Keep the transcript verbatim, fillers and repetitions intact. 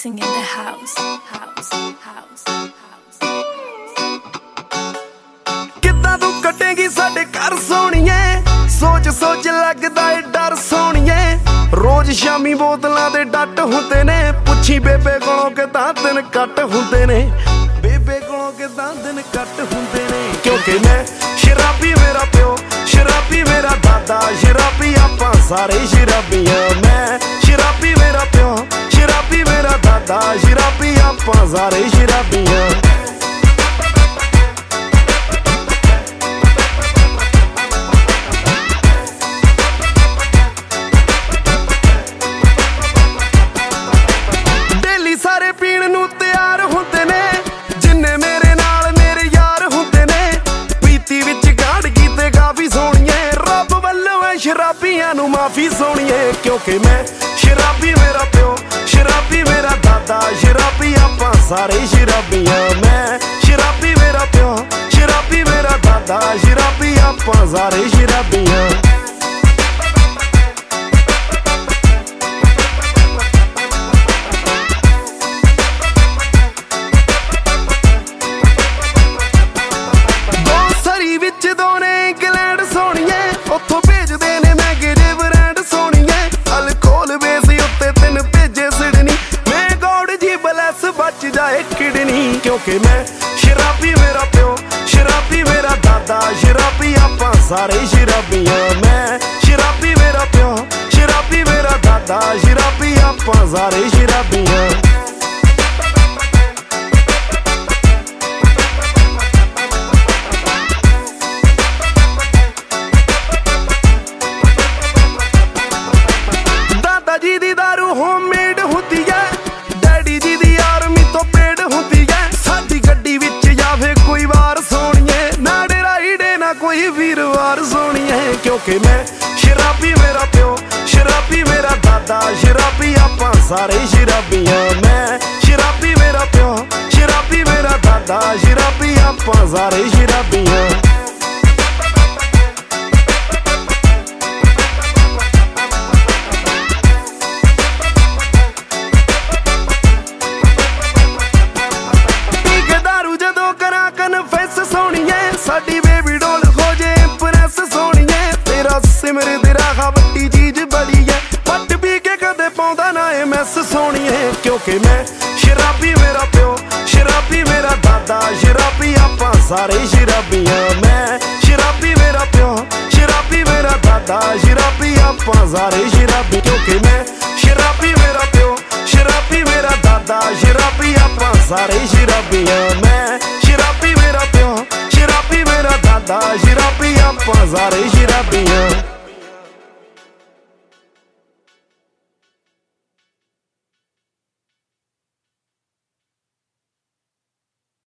mixing in the house, house, house, house. किद्दां तू कटेगी साडे घर सोहणीए, सोच सोच लगदा ए डर सोहणीए। रोज शामी बोतलां दे डट हुंदे ने, पुछी बेबे कोलों किदां दिन कट हुंदे ने, बेबे कोलों किदां दिन कट हुंदे ने। क्योंकि मैं शराबी मेरा प्यो, शराबी मेरा दादा, शराबी आपां सारे शराबियां। मैं शराबी मेरा प्यो, शराबी मेरा दादा, शराबी आपां सारे शराबियां। सारे पीण नूं तैयार हुंदे ने, जिन्ने मेरे नाल मेरे यार हुंदे ने। पीती विच गाड़गी ते काफी सोहणीए, रब वल्लों ऐ शराबियां नूं माफी सोहणीए। क्योंकि मैं शराबी मेरा प्यो, शराबी मेरा दादा, शराबी आपां सारे शराबियां। मैं शराबी मेरा प्यो, शराबी मेरा दादा, शराबी आपां सारे शराबियां। ਉੱਥੋਂ ਭੇਜਦੇ ਨੇ ਮਹਿੰਗੇ ਜਿਹੇ ਬ੍ਰਾਂਡ ਸੋਹਣੀਏ। ਅਲਕੋਹਲ ਬੇਸ ਉੱਤੇ ਤਿੰਨ ਭੇਜੇ ਸਿਡਨੀ, ਮੈਂ ਗੋਡ ਜੀ ਬਲੈਸ ਬਚ ਜਾਏ ਕਿਡਨੀ। ਕਿਉਂਕਿ ਮੈਂ ਸ਼ਰਾਬੀ ਮੇਰਾ ਪਿਓ, ਸ਼ਰਾਬੀ ਮੇਰਾ ਦਾਦਾ, ਸ਼ਰਾਬੀ ਆਪਾਂ ਸਾਰੇ ਸ਼ਰਾਬੀਆਂ। ਮੈਂ ਸ਼ਰਾਬੀ ਮੇਰਾ ਪਿਓ, ਸ਼ਰਾਬੀ ਮੇਰਾ ਦਾਦਾ, ਸ਼ਰਾਬੀ ਆਪਾਂ ਸਾਰੇ ਸ਼ਰਾਬੀਆਂ। जी दी दारू होममेड हुंदी है, डैडी जी दी आर्मी तो पेड हुंदी है। साडी गड्डी विच जावे कोई वार सोहणीए, ना डेराइडे ना कोई वीरवार सोहणीए। क्योंकि मैं शराबी मेरा प्यो, शराबी मेरा दादा, शराबी आपां सारे शराबियां। मैं शराबी मेरा प्यो, शराबी मेरा दादा, शराबी आपां सारे शराबियां। साडी बेबी डोल हो जे इंप्रेस सोहणीए, तेरा सिमर तेरा खावटी चीज बड़ी है। पट पी के कदे पाउंदा ना ए मैस सोहणीए। क्योंकि मैं शराबी मेरा प्यो, शराबी मेरा दादा, शराबी आपां सारे शराबियां। मैं शराबी मेरा प्यो, शराबी मेरा दादा, शराबी आपां सारे शराबी। क्योंकि मैं शराबी मेरा प्यो, शराबी मेरा दादा, शराबी आपां सारे शराबियां। मैं शराबी मेरा प्यो, शराबी मेरा दादा, शराबी आपां सारे शराबियां।